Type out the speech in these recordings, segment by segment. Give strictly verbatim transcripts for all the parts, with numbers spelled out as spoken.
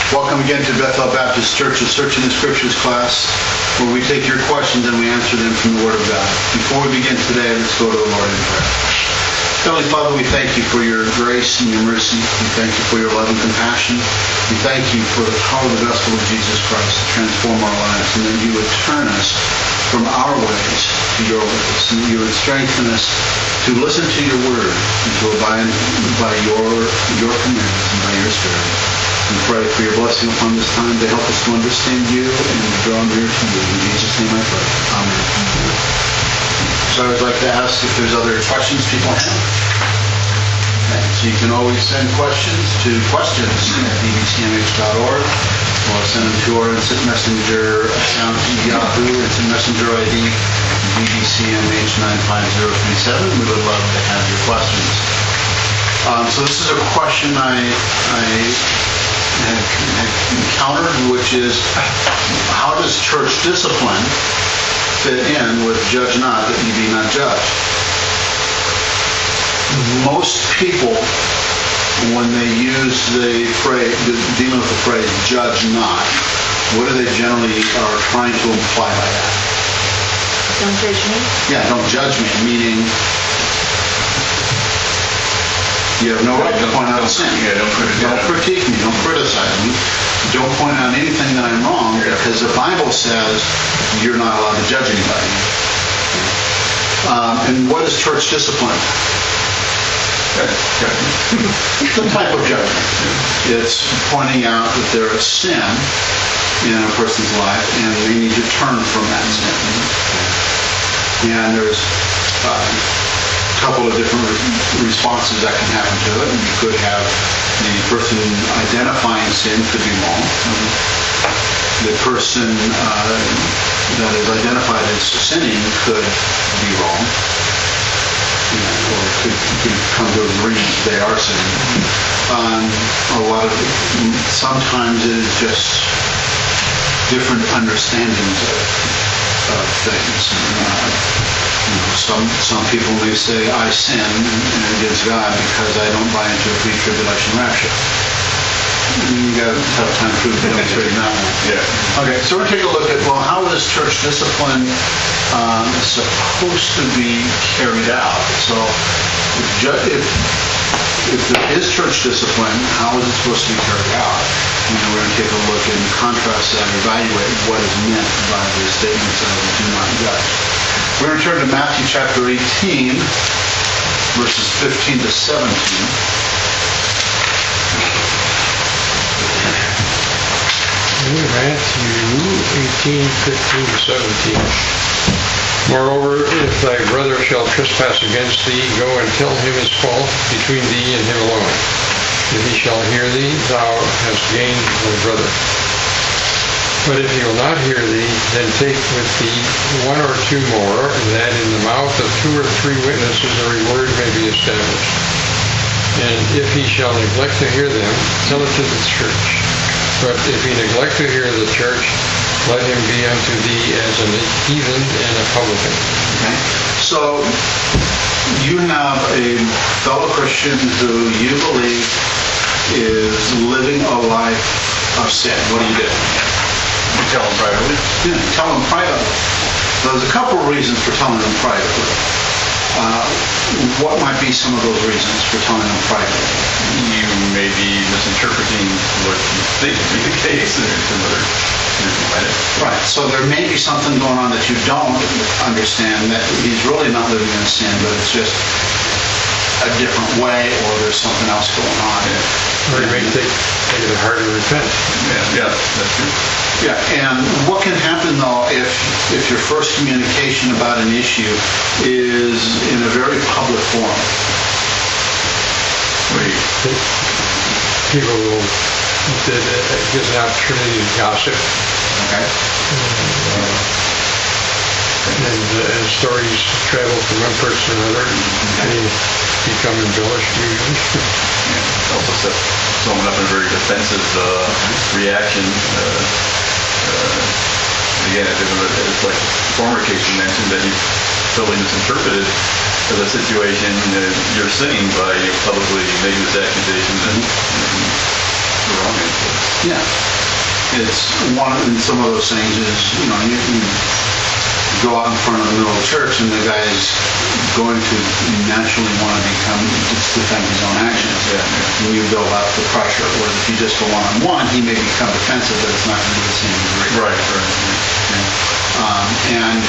Welcome again to Bethel Baptist Church's Searching the Scriptures class, where we take your questions and we answer them from the Word of God. Before we begin today, let's go to the Lord in prayer. Heavenly Father, we thank you for your grace and your mercy. We thank you for your love and compassion. We thank you for the power of the gospel of Jesus Christ to transform our lives, and that you would turn us from our ways to your ways, and that you would strengthen us to listen to your word and to abide by your, your commandments and by your Spirit. We pray for your blessing upon this time to help us to understand you and to draw near to you. In Jesus' name I pray. Amen. So I would like to ask if there's other questions people have. Okay. So you can always send questions to questions at b b c m h dot org, or send them to our Instant Messenger account at Yahoo, Instant Messenger I D b b c m h nine five zero three seven. We would love to have your questions. Um, so this is a question I, I have, have encountered, which is, how does church discipline fit in with judge not that ye be not judged? Most people, when they use the phrase, dealing with the phrase judge not, what do they generally are trying to imply by that? Don't judge me? Yeah, don't judge me, meaning you have no right to point out sin. Yeah, don't, don't critique me, don't criticize me, don't point out anything that I'm wrong, yeah. Because the Bible says you're not allowed to judge anybody. Um, and what is church discipline? Some type of judgment. It's pointing out that there is sin in a person's life and they need to turn from that sin. And there's uh, a couple of different re- responses that can happen to it. You could have the person identifying sin could be wrong. The person uh, that is identified as sinning could be wrong. You know, or could, could come to agree they are sinning. Um, a lot of sometimes it is just different understandings of, of things. Uh, you know, some some people may say I sin against God because I don't buy into a pre-tribulation rapture. You got a tough time proving demonstrating that one. Yeah. Okay, so we're going to take a look at, well, how is church discipline um, supposed to be carried out? So if, ju- if, if there is church discipline, how is it supposed to be carried out? And we're going to take a look and contrast that and evaluate what is meant by the statements of do not judge. We're going to turn to Matthew chapter eighteen, verses fifteen to seventeen. Matthew eighteen, fifteen to seventeen. Moreover, if thy brother shall trespass against thee, go and tell him his fault between thee and him alone. If he shall hear thee, thou hast gained thy brother. But if he will not hear thee, then take with thee one or two more, that in the mouth of two or three witnesses every word may be established. And if he shall neglect to hear them, tell it to the church. But if he neglect to hear the church, let him be unto thee as an heathen and a publican. Okay. So you have a fellow Christian who you believe is living a life of sin. What do you do? You tell him privately? Yeah, tell him privately. There's a couple of reasons for telling him privately. Uh, what might be some of those reasons for telling them privately? You may be misinterpreting what you think to be the case, and there's some other reason behind it. Right. So there may be something going on that you don't understand, that he's really not living in sin, but it's just a different way, or there's something else going on. Yeah. Or you may take, take it hard to repent. Yeah, yeah, that's true. Yeah, and what can happen though if if your first communication about an issue is in a very public forum? Wait. People will, it gives an opportunity to gossip. Okay. And, uh, and, uh, and stories travel from one person to another, and they become embellished usually. Yeah. Also set someone up in a very defensive uh, reaction. Uh, uh, again, it's like the former case you mentioned that you totally misinterpreted the situation. Uh, you're sinning by publicly making this accusation and, and the wrong influence. Yeah. It's one, and some of those things is, you know, you can go out in front of the middle of the church and the guy's going to naturally want to become, just defend his own actions. Yeah, yeah. And you build up the pressure. Whereas if you just go one-on-one, he may become defensive, but it's not going to be the same degree. Right, right. Um, and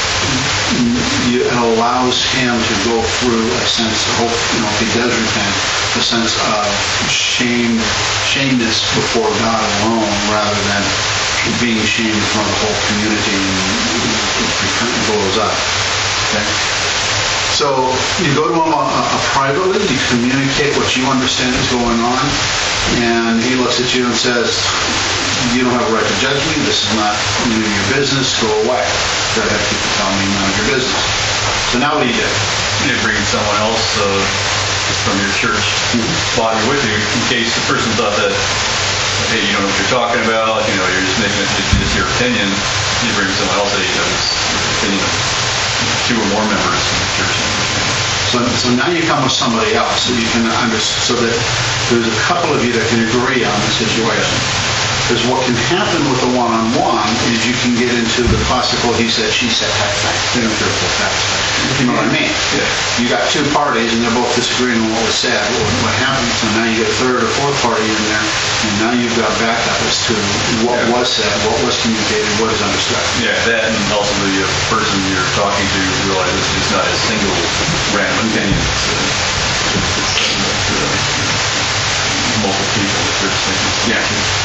you, it allows him to go through a sense of hope, you know, if he does repent, a sense of shame, shameness before God alone, rather than being shamed in front of the whole community and it blows up. Okay? So you go to him uh, uh, privately, you communicate what you understand is going on, and he looks at you and says, you don't have a right to judge me, this is not none of your business, go away. Instead of have people telling me none of your business. So now what do you do? You bring someone else uh, from your church body with you in case the person thought that, hey, you know what you're talking about, you know, you're just making it just your opinion. You bring someone else that has the opinion of two or more members of the church. So, so now you come with somebody else so you can understand, so that there's a couple of you that can agree on the situation. Because what can happen with the one-on-one is you can get into the classical he said, she said type thing. They don't care about that. You know what I mean? Yeah. You got two parties and they're both disagreeing on what was said. What, what happens? So now you get a third or fourth party in there, and now you've got backup as to what Yeah. was said, what was communicated, what is understood. Yeah, that and also the uh, person you're talking to realizes it's not a single random opinion. It's, uh, it's, uh, uh, multiple people that they're thinking. Yeah.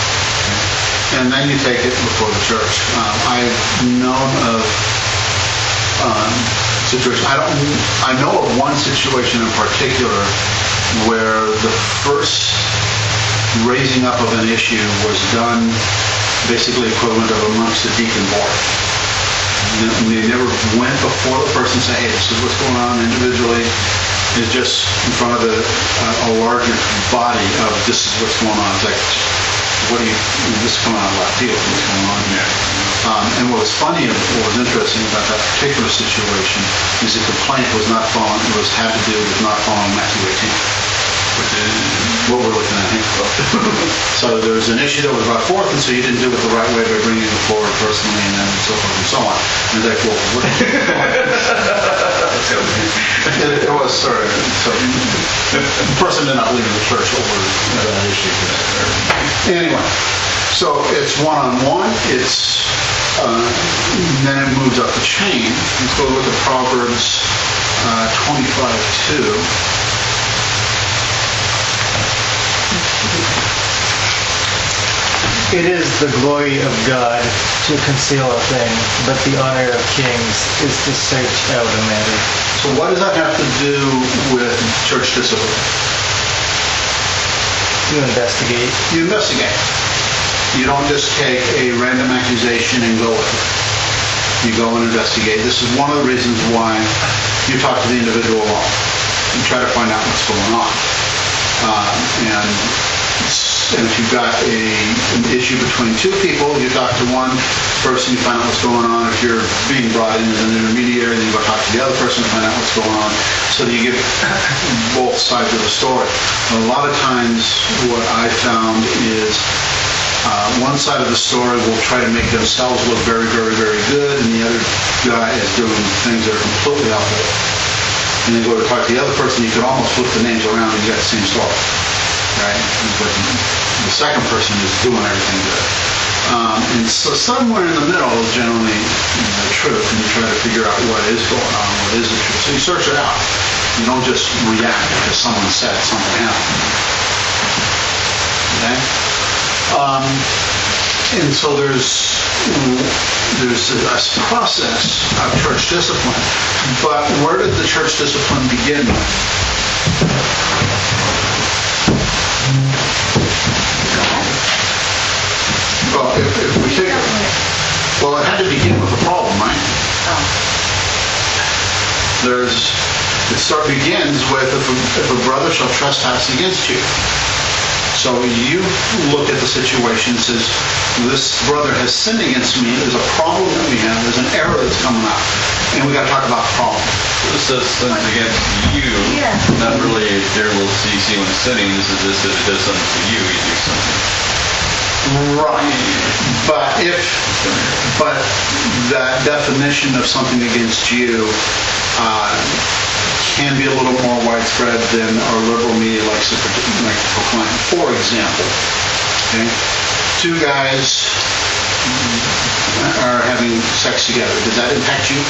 And then you take it before the church. Um, I've known of um, situations. I don't. I know of one situation in particular where the first raising up of an issue was done basically equivalent of amongst the deacon board. They never went before the person and said, "Hey, this is what's going on individually." It's just in front of the, uh, a larger body of this is what's going on. It's like, what do you, this is coming out of left field, what's going on here? Um, and what was funny, and what was interesting about that particular situation is the complaint was not following, it was had to do with not following Matthew eighteen, which is what we're looking at here. So there was an issue that was brought forth, and so you didn't do it the right way by bringing it forward personally, and then so forth and so on. And like, well, what? it, it was sort of, so the person did not leave the church over that issue. Anyway, so it's one-on-one, it's, uh, then it moves up the chain. Let's go look at Proverbs uh, twenty-five two. It is the glory of God to conceal a thing, but the honor of kings is to search out a matter. So what does that have to do with church discipline? You investigate. You investigate. You don't just take a random accusation and go with it. You go and investigate. This is one of the reasons why you talk to the individual alone and try to find out what's going on. Um, and And if you've got a, an issue between two people, you talk to one person, you find out what's going on. If you're being brought in as an intermediary, then you go talk to the other person to find out what's going on. So that you get both sides of the story. And a lot of times what I found is uh, one side of the story will try to make themselves look very, very, very good, and the other guy is doing things that are completely opposite. And then go to talk to the other person, you can almost flip the names around and you got the same story. Right? But the second person is doing everything good. Um, and so somewhere in the middle is generally the truth, and you try to figure out what is going on, what is the truth. So you search it out. You don't just react because someone said something happened. Okay? Um, and so there's there's a, a process of church discipline. But where did the church discipline begin? Well, if, if we take it, well, it had to begin with a problem, right? There's, it start begins with if a, if a brother shall trespass against you. So you look at the situation and says, this brother has sinned against me. There's a problem that we have. There's an error that's coming up, and we got to talk about the problem. This says sins against you, Yeah. not really their little C C when it's sinning. This is just that it does something to you, you do something. Right. But if, but that definition of something against you uh, can be a little more widespread than our liberal media likes to pro- like to proclaim. For example, okay, two guys are having sex together. Does that impact you?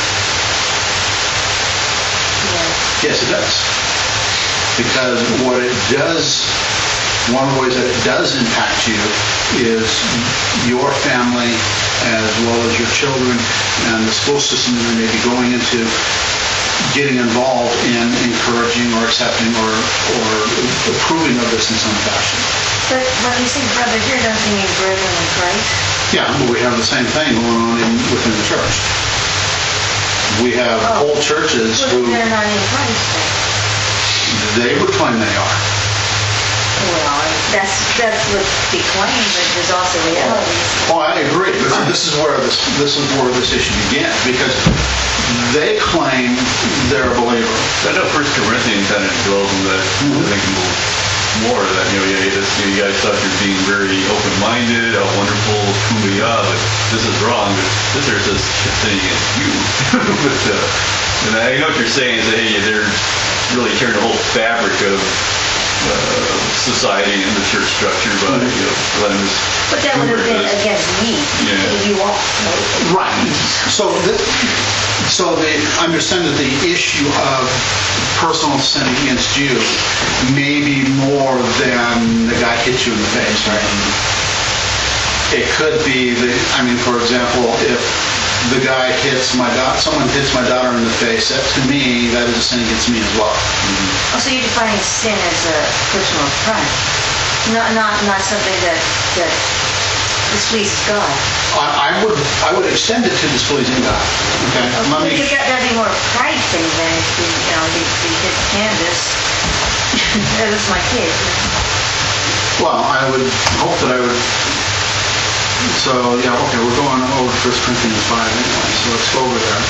Yes, it does. Because what it does, one of the ways that it does impact you is your family as well as your children and the school system that they may be going into getting involved in encouraging or accepting or, or approving of this in some fashion. But when you say brother here, don't you mean brethren in Christ? Yeah, but we have the same thing going on in, within the church. We have Oh. whole churches Well, who, they're not in Christ then. they would claim they are. Well, that's, that's what they claim, but there's also reality. Oh, I agree, but see, this is where this, this is where this issue began, because they claim they're a believer. I know First Corinthians kind of dwells on that, I think, a little more of that, you know, yeah, this, you, know, you guys thought you're being very open-minded, how wonderful, kumbaya, but this is wrong, but this here says sinning against you. But, uh, and I know what you're saying is that, hey, they're really tearing the whole fabric of uh, society and the church structure by, you know, letting this... But that would have been this- against me, Yeah. if you want. Right. So, the, so they understand that the issue of personal sin against you may be more than the guy hit you in the face, right? It could be the, I mean, for example, if the guy hits my daughter, someone hits my daughter in the face, that to me, that is a sin against me as well. Oh, so you're defining sin as a personal crime, not, not, not something that, that displeases God. I, I would, I would extend it to displeasing God. Okay. Let me- Because that, that'd be more a pride thing than if you, you know, you, you hit canvas. That was my kid. Well, I would hope that I would, so, yeah, okay, we're going over First Corinthians five anyway, so let's go over there.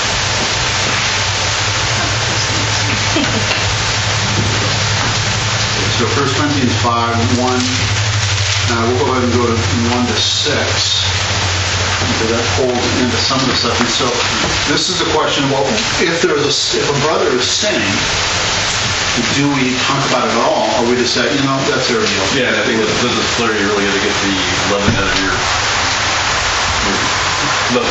So First Corinthians five, one, uh, we'll go ahead and go to one to six, because that holds into some of the stuff. And so this is the question, well, if there's a, if a brother is sinning, do we talk about it at all, or we just say, you know, that's their deal? Yeah, and I think this, this is clear, you really got to get the loving out of your... Love.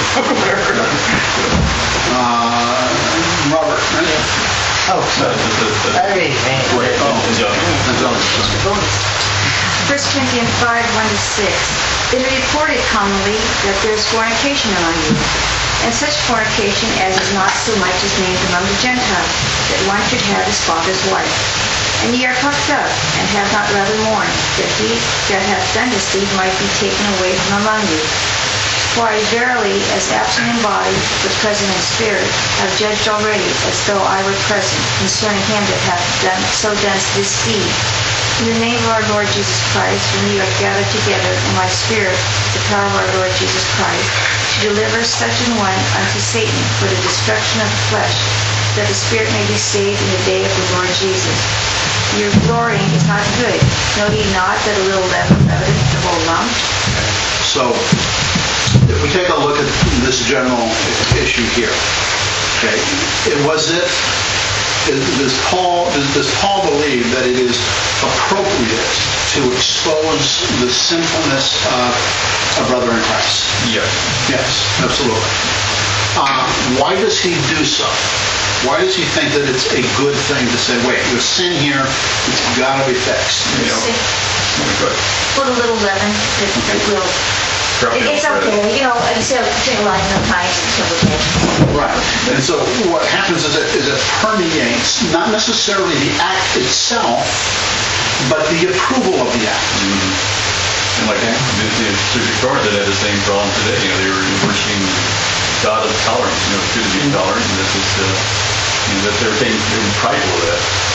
Uh, Robert, right? Oh, sorry. Hey, man. Wait, oh, yeah. That's all. First Corinthians five, one to six. It is reported commonly that there is fornication among you, and such fornication as is not so much as named among the Gentiles, that one should have his father's wife. And ye are puffed up, and have not rather mourned, that he that hath done this deed might be taken away from among you. For I verily, as absent in body, but present in spirit, have judged already, as though I were present, concerning him that hath done so done this deed. In the name of our Lord Jesus Christ, when you are gathered together in my spirit, with the power of our Lord Jesus Christ, to deliver such an one unto Satan for the destruction of the flesh, that the spirit may be saved in the day of the Lord Jesus. Your glorying is not good. Know ye not that a little leaven leaveneth the whole lump? So, if we take a look at this general issue here, okay, it was it, is- does Paul, does does Paul believe that it is appropriate to expose the sinfulness of a brother in Christ? Yes. Yes, absolutely. Uh, why does he do so? Why does he think that it's a good thing to say, wait, there's sin here, it's got to be fixed? You know? Good. Put a little leaven, it, it will. Probably It- It's don't spread it. okay, you know, instead of putting line of times until the day. Right. And so what happens is it, is it permeates not necessarily the act itself, but the approval of the act. And like the, the Pacific Guard that had the same problem today. You know, they were worshiping God of tolerance. You know, it's good to be tolerant, and this is, uh, you know, that they were taking, they were prideful of that.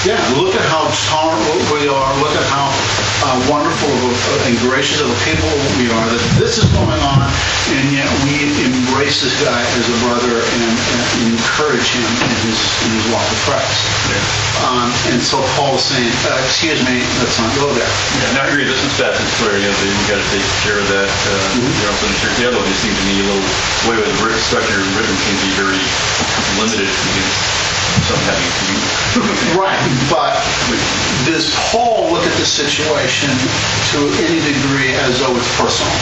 Yeah, look at how tolerant we are. Look at how uh, wonderful of a, and gracious of a people we are. That this is going on, and yet we embrace this guy as a brother and, and encourage him in his in his walk with Christ. Um, and so Paul is saying, uh, "Excuse me, let's not go there." Yeah, now I agree. This is passage where you know we got to take care of that. Uh, Mm-hmm. You know, so the church, the other one just seems to me a little the way the writ- structure and written seems to be very limited against something having to you. Right, but does Paul look at the situation to any degree as though it's personal,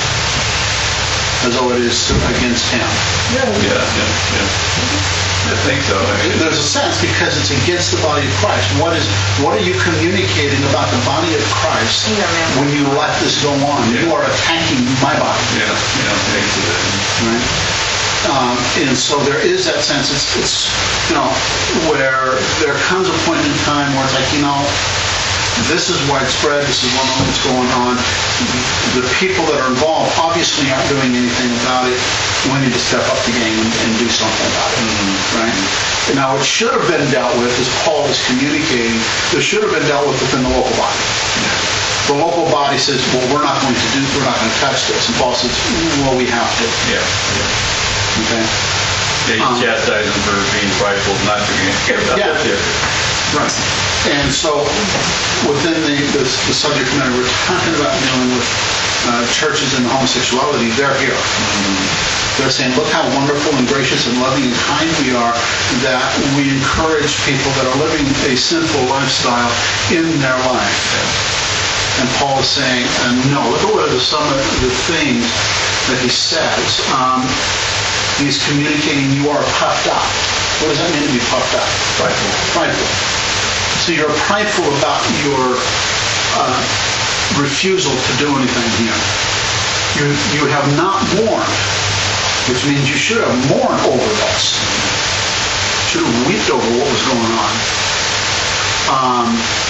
as though it is against him? Yeah, yeah, yeah. I think so. I mean, There's a sense because it's against the body of Christ. What is what are you communicating about the body of Christ Yeah, man. when you let this go on? You are attacking my body, yeah, yeah, I think so. right? Um, and so there is that sense. It's, it's you know where there comes a point in time where it's like you know this is widespread. This is what's going on. The people that are involved obviously aren't doing anything about it. We need to step up the game and, and do something about it, right? Now, it should have been dealt with, as Paul is communicating, it should have been dealt with within the local body. The local body says, well, we're not going to do, we're not going to touch this. And Paul says, well, we have to. Yeah, yeah. Okay? Yeah, you Um, chastise them for being prideful, not doing it. Yeah. Right. And so, within the, the, the subject matter we're talking about dealing with uh, churches and homosexuality, they're here. They're saying, look how wonderful and gracious and loving and kind we are that we encourage people that are living a sinful lifestyle in their life. And Paul is saying, uh, no, look at what are some of the things that he says. Um, he's communicating you are puffed up. What does that mean to be puffed up? Prideful. Prideful. So you're prideful about your uh, refusal to do anything here. You, you have not mourned, which means you should have mourned over this. Should have wept over what was going on. Um,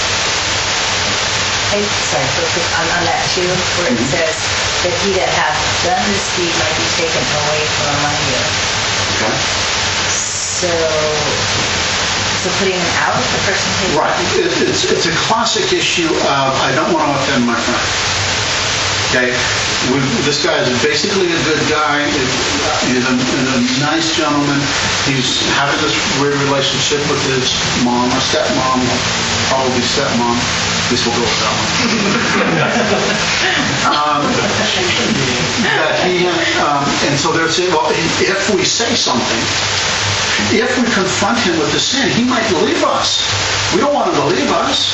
Hey, sorry, so quick on, on that too, where it says that he that hath done this deed might be taken away from among you. okay. So, so putting him out, the person who... Right. It, it's, it's a classic issue of I don't want to offend my friend. Okay? We, this guy is basically a good guy. He's a, he's a nice gentleman. He's having this weird relationship with his mom or stepmom, probably stepmom. At least we'll go with that one. um, that he, um, and so they're saying, well, if we say something, if we confront him with the sin, he might leave us. We don't want him to leave us.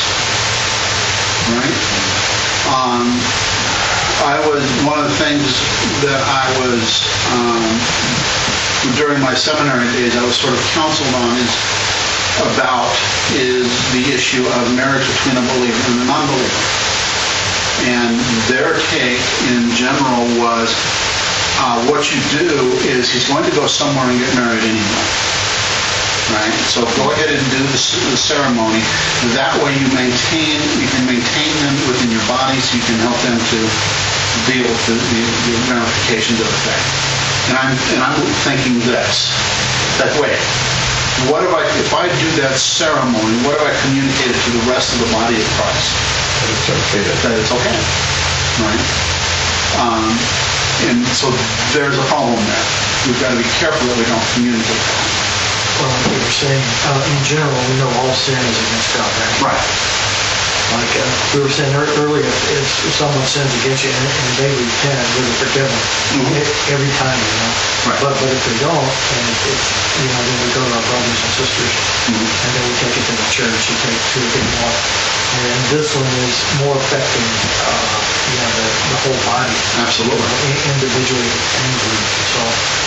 Right? Um, I was, one of the things that I was, um, during my seminary days, I was sort of counseled on is about is the issue of marriage between a believer and a non-believer. And their take in general was, uh, what you do is he's going to go somewhere and get married anyway. Right? So go ahead and do the, the ceremony. That way you maintain, you can maintain them within your body so you can help them to deal with the, the, the ramifications of the faith. And I'm, and I'm thinking this, that way. What if I, if I do that ceremony, what if I communicate it to the rest of the body of Christ? But it's okay to That it's okay, right? Um, and so there's a problem there. We've got to be careful that we don't communicate that. Well, like we were saying, uh, in general, we know all sin is against God, right? Right. Like uh, we were saying ear- earlier, if, if someone sins against you and, and they repent, they're forgiven Mhm. e- every time, you know. Right. But but if they don't, and it, it, you know, then we go to our brothers and sisters, Mhm. and then we take it to the church. You take it to a bit more, and this one is more affecting, uh, you know, the, the whole body, Absolutely. you know, i- individually and group. So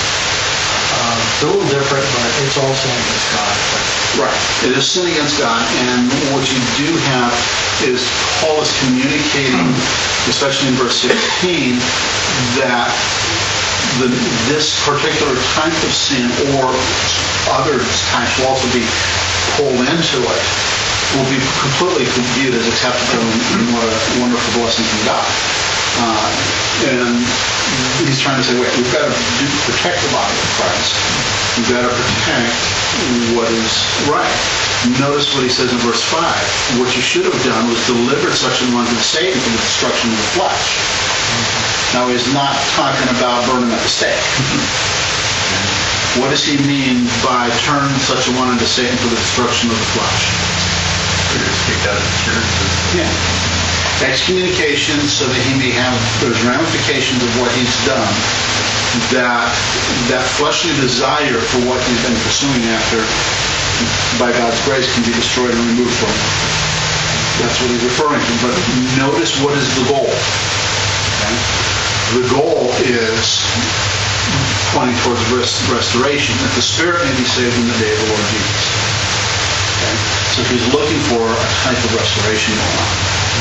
um, it's a little different, but it's all sin against God. But, Right. It is sin against God, and what you do have is Paul is communicating, especially in verse sixteen, that the, this particular type of sin or other types will also be pulled into it, will be completely viewed as acceptable and what a wonderful blessing from God. Uh, and he's trying to say, wait, we've got to do, protect the body of Christ. We've got to protect what is right. Notice what he says in verse five. What you should have done was delivered such an one to Satan for the destruction of the flesh. Now, he's not talking about burning at the stake. What does he mean by turn such a one into Satan for the destruction of the flesh? He was kicked out of the church. Yeah. Excommunication so that he may have those ramifications of what he's done, that that fleshly desire for what he's been pursuing after, by God's grace, can be destroyed and removed from him. That's what he's referring to. But notice what is the goal. Okay? The goal is pointing towards rest, restoration, that the spirit may be saved in the day of the Lord Jesus. Okay? So he's looking for a type of restoration going on.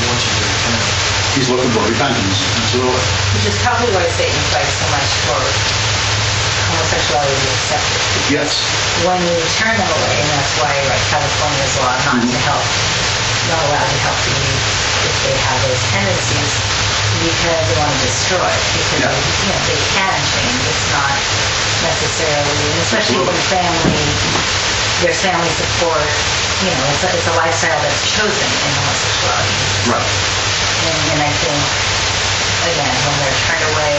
He's looking for repentance. Absolutely. Which is probably why Satan fights so much for homosexuality to be accepted. Yes. When you turn them away, and that's why like California's law not to help, not allowed to help the youth if they have those tendencies, because they want to destroy. Because Yeah. you know they can change. It's not necessarily, and especially when family, there's family support. You know, it's a, it's a lifestyle that's chosen in homosexuality. Right. And, and I think, again, when they're turned away,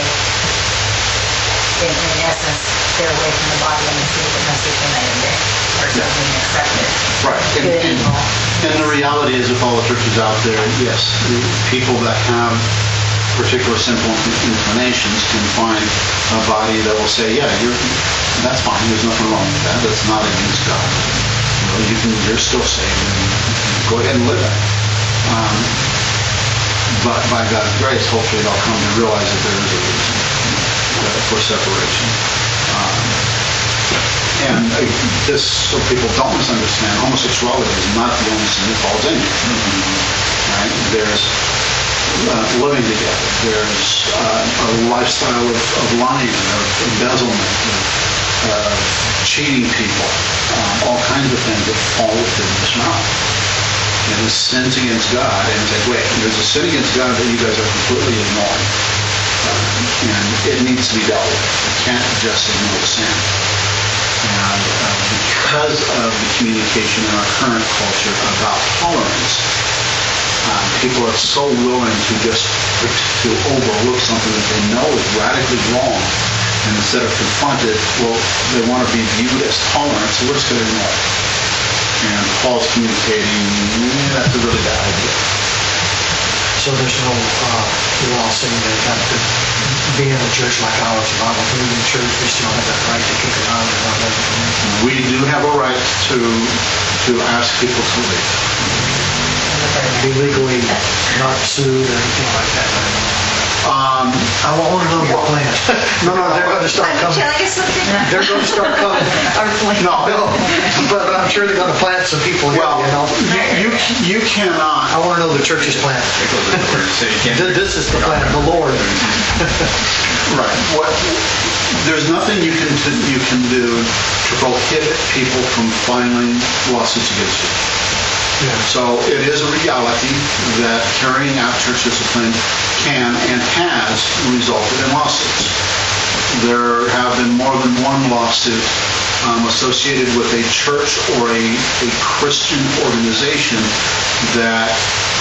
in, in essence, they're away from the body and the seed that must be united there, or Yeah. being accepted. Right. And, Good and, and evil. and the reality is, if all the churches out there, yes, the people that have particular sinful inclinations can find a body that will say, yeah, you're, that's fine. There's nothing wrong with that. That's not against God. You know, you can, you're still saved, and go ahead and live it. Um, but by God's grace, hopefully they'll come to realize that there is a reason uh, for separation. Um, and uh, this, so people don't misunderstand, homosexuality is not the only sin that falls in. Right? There's uh, living together. There's uh, a lifestyle of, of lying, of embezzlement, of uh, cheating people, um, all kinds of things that fall within this realm. And it's sins against God, and it's like, wait, there's a sin against God that you guys are completely ignoring. Um, and it needs to be dealt with. You can't just ignore sin. And uh, because of the communication in our current culture about tolerance, um, people are so willing to just to overlook something that they know is radically wrong. And instead of confronted, well, they want to be viewed as tolerant, so we're just going to ignore it. And Paul's communicating, eh, that's a really bad idea. So there's no uh, law saying that you have to be in a church like ours, if I'm a believing church, we still have that right to kick around and not let them come in. We do have a right to to ask people to leave. Be legally not sued or anything like that. Um, I want to know your plan. No, no, they're going to start Are you coming. telling us something? They're going to start coming. no, No, but I'm sure they're going to plant some people here, well, you know. you, you, you I cannot, want to know the church's plan. Because of the word, so you can't- Th- This is the plan of the Lord. right, what, there's nothing you can, you can do to prohibit people from filing lawsuits against you. Yeah. So it is a reality that carrying out church discipline can and has resulted in lawsuits. There have been more than one lawsuit um, associated with a church or a, a Christian organization that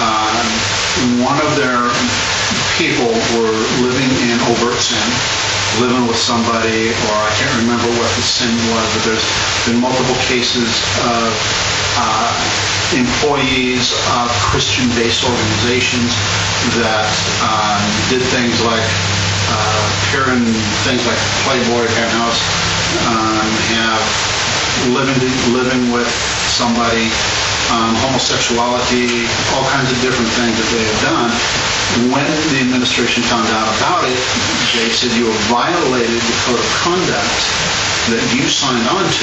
um, one of their people were living in overt sin, living with somebody, or I can't remember what the sin was, but there's been multiple cases of uh, employees of Christian-based organizations that um, did things like uh, appear in things like Playboy, Penthouse, um, have living living with somebody, um, homosexuality, all kinds of different things that they have done. When the administration found out about it, they said, you have violated the code of conduct that you signed on to.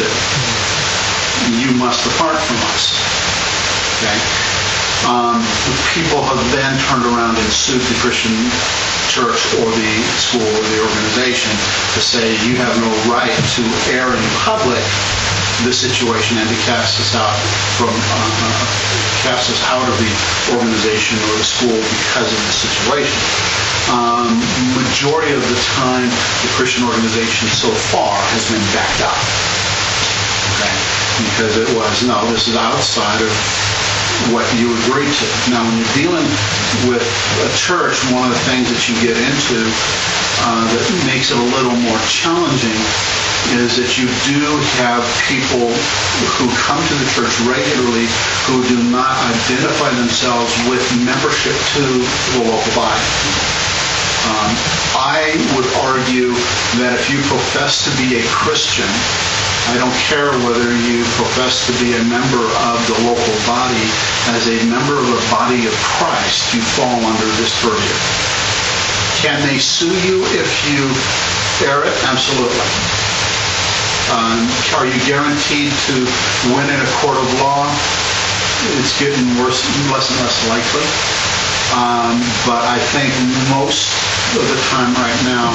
You must depart from us. Okay? Um, people have then turned around and sued the Christian church or the school or the organization to say you have no right to air in public this situation and to cast us out from uh, cast us out of the organization or the school because of the situation. Um, majority of the time, the Christian organization so far has been backed up. Okay? because it was, no, this is outside of what you agreed to. Now, when you're dealing with a church, one of the things that you get into uh, that makes it a little more challenging is that you do have people who come to the church regularly who do not identify themselves with membership to the local body. Um, I would argue that if you profess to be a Christian, I don't care whether you profess to be a member of the local body, as a member of the body of Christ, you fall under this purview. Can they sue you if you err it? Absolutely. Um, are you guaranteed to win in a court of law? It's getting worse, less and less likely. Um, but I think most of the time right now,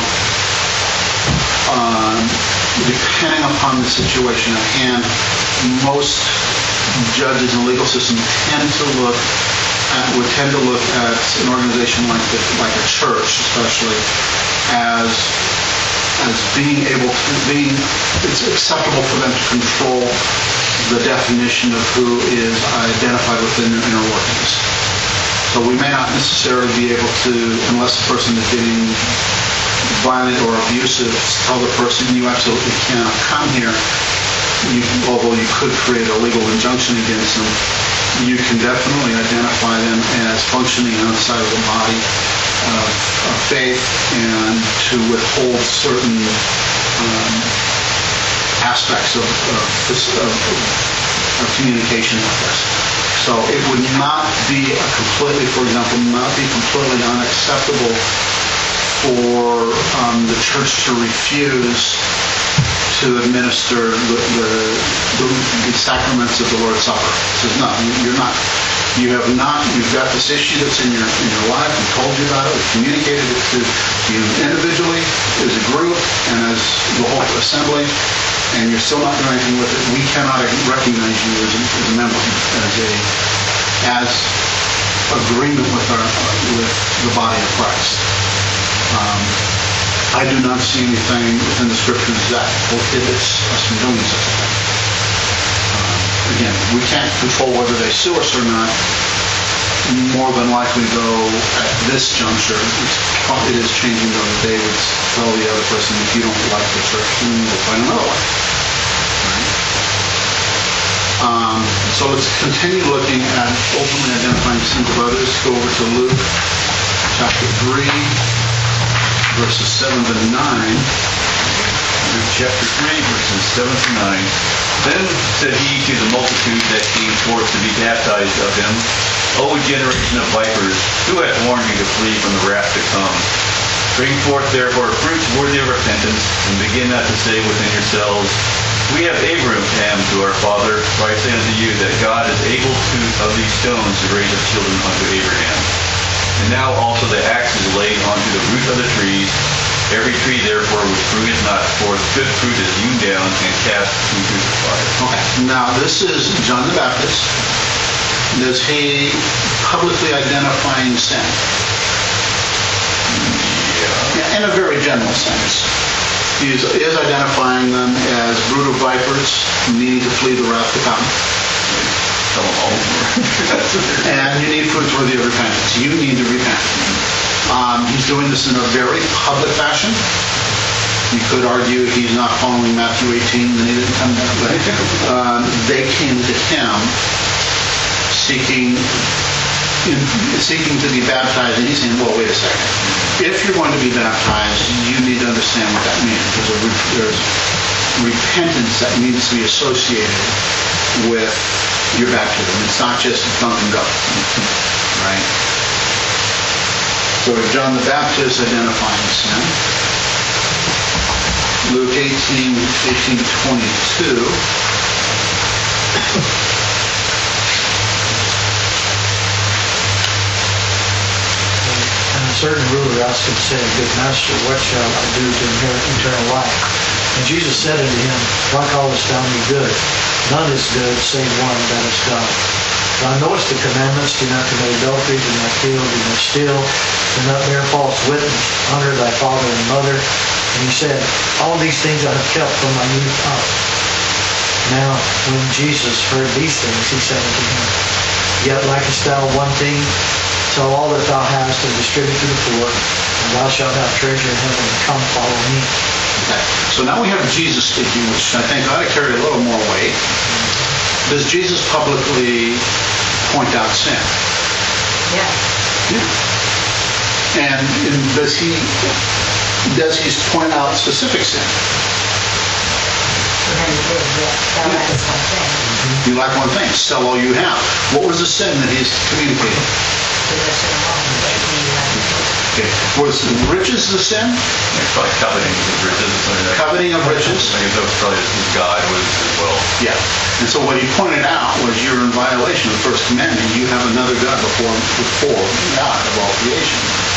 um, depending upon the situation at hand, most judges and legal systems tend to look at, would tend to look at an organization like the, like a church, especially, as as being able to, being, it's acceptable for them to control the definition of who is identified within their inner workings. So we may not necessarily be able to, unless the person is getting violent or abusive, tell the person you absolutely cannot come here. You, although you could create a legal injunction against them, you can definitely identify them as functioning outside of the body of, of faith, and to withhold certain um, aspects of, of, this, of, of communication with us. So it would not be a completely, for example, not be completely unacceptable for um, the church to refuse to administer the, the, the, the sacraments of the Lord's Supper. It says, no, you're not. You have not, you've got this issue that's in your in your life, we told you about it, we communicated it to you individually, as a group, and as the whole assembly, and you're still not doing anything with it. We cannot recognize you as a, as a member, as a as agreement with our with the body of Christ. Um, I do not see anything within the scriptures that prohibits us from doing such a thing. Again, we can't control whether they sue us or not. More than likely, though, at this juncture, it's, it is changing, though, that they would tell the other person, if you don't like the church, then we'll find another way. Right? Um, so let's continue looking at openly identifying sins of others. Go over to Luke chapter three, verses seven to nine. Luke chapter three, verses seven to nine. Then said he to the multitude that came forth to be baptized of him, O generation of vipers, who hath warned you to flee from the wrath to come? Bring forth therefore fruits worthy of repentance, and begin not to say within yourselves, We have Abraham to our father, for I say unto you that God is able to of these stones to raise up children unto Abraham. And now also the axe is laid unto the root of the trees. Every tree, therefore, which bringeth not forth good fruit is hewn down and cast into the fire. Okay. Now, this is John the Baptist. Is he publicly identifying sin? Yeah. In a very general sense. He is, is identifying them as brood of vipers, needing to flee the wrath to come. And you need fruits worthy of repentance. You need to repent. Um, he's doing this in a very public fashion. You could argue he's not following Matthew eighteen, then he didn't come that way. Um, they came to him seeking in, seeking to be baptized, and he's saying, well, wait a second. If you're going to be baptized, you need to understand what that means. There's, a, there's repentance that needs to be associated with your baptism. It's not just dunk and go. Right? So John the Baptist identifying sin. Luke eighteen, eighteen to twenty-two. And a certain ruler asked him, saying, Good master, what shall I do to inherit eternal life? And Jesus said unto him, Why callest thou me good? None is good, save one, that is God. Thou knowest the commandments, do not commit adultery, do not kill, do not steal, do not bear false witness, honor thy father and mother. And he said, All these things I have kept from my youth up. Now, when Jesus heard these things, he said unto him, Yet likest thou one thing? Sell all that thou hast and distribute to the poor, and thou shalt have treasure in heaven, and come follow me. Okay. So now we have Jesus speaking, which I think ought to carry a little more weight. Does Jesus publicly point out sin? Yes. Yeah. And, and does he does he point out specific sin? And then he did, yes. That was one thing. You lack one thing, sell all you have. What was the sin that he's communicating? Possession of all that he had. Okay. Was riches the sin? It's probably coveting of riches or something like that. Coveting of riches? I guess that was probably his guide was as well. Yeah. And so what he pointed out was you're in violation of the first commandment. You have another God before, before God of all creation.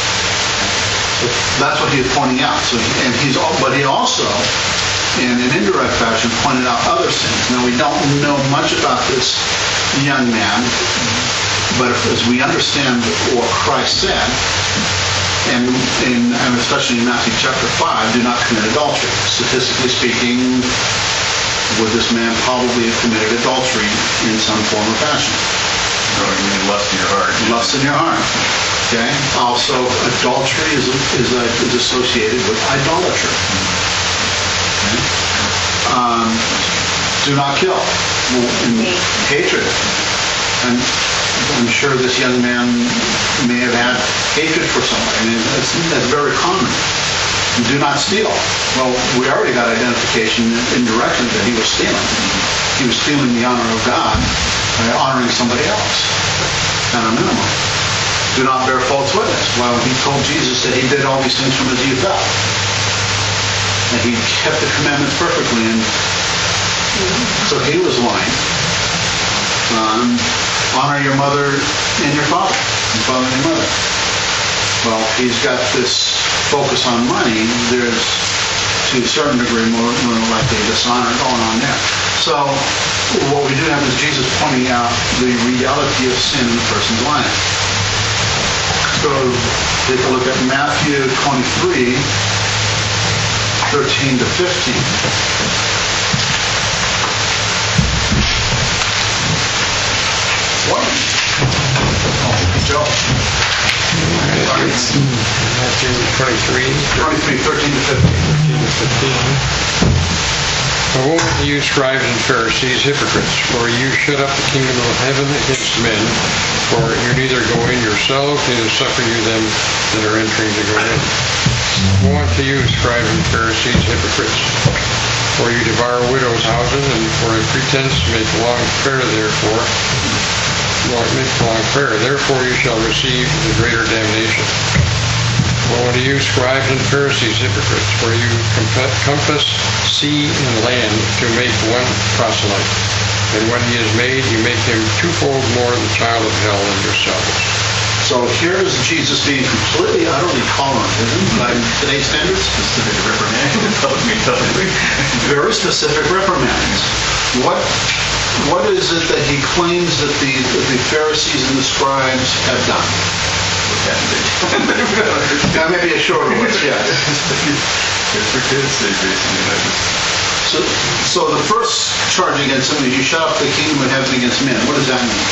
So that's what he was pointing out. So, and he's, al- but he also, in an indirect fashion, pointed out other sins. Now we don't know much about this young man, but if, as we understand what Christ said, and, in, and especially in Matthew chapter five, do not commit adultery. Statistically speaking, would this man probably have committed adultery in some form or fashion? Or you mean lust in your heart. Lust in your heart. Okay. Also, adultery is is, a, is associated with idolatry. Okay. Um, do not kill. And hatred. And I'm sure this young man may have had hatred for somebody. I mean, that's, that's very common. Do not steal. Well, we already got identification indirectly that he was stealing. He was stealing the honor of God by honoring somebody else at a minimum. Do not bear false witness. Well, he told Jesus that he did all these things from his youth up. And he kept the commandments perfectly, and so he was lying. Um, honor your mother and your father, your father and your mother. Well, he's got this focus on money. There's, to a certain degree, more, more likely dishonor going on there. So what we do have is Jesus pointing out the reality of sin in a person's life. So take a look at Matthew twenty-three, thirteen to fifteen. What? Oh, Joe. Matthew twenty-three, twenty-three, thirteen to fifteen. thirteen to fifteen. Woe to you, scribes and Pharisees, hypocrites, for you shut up the kingdom of heaven against men, for you neither go in yourselves, neither suffer you them that are entering to go in. Woe unto you, scribes and Pharisees, hypocrites, for you devour widows' houses, and for a pretense make long prayer therefore, make long prayer. Therefore you shall receive the greater damnation. Woe unto you, scribes and Pharisees, hypocrites, for you compass sea and land to make one proselyte. And when he is made, you make him twofold more the child of hell than yourselves. So here's Jesus being completely, utterly tolerant, isn't he, by today's standards? Specific reprimand. Publicly telling me. Very specific reprimands. What What is it that he claims that the, that the Pharisees and the scribes have done? That may be a shorter list, yeah. It's for kids' sake, basically. So, so the first charge against them is you shut up the kingdom of heaven against men. What does that mean?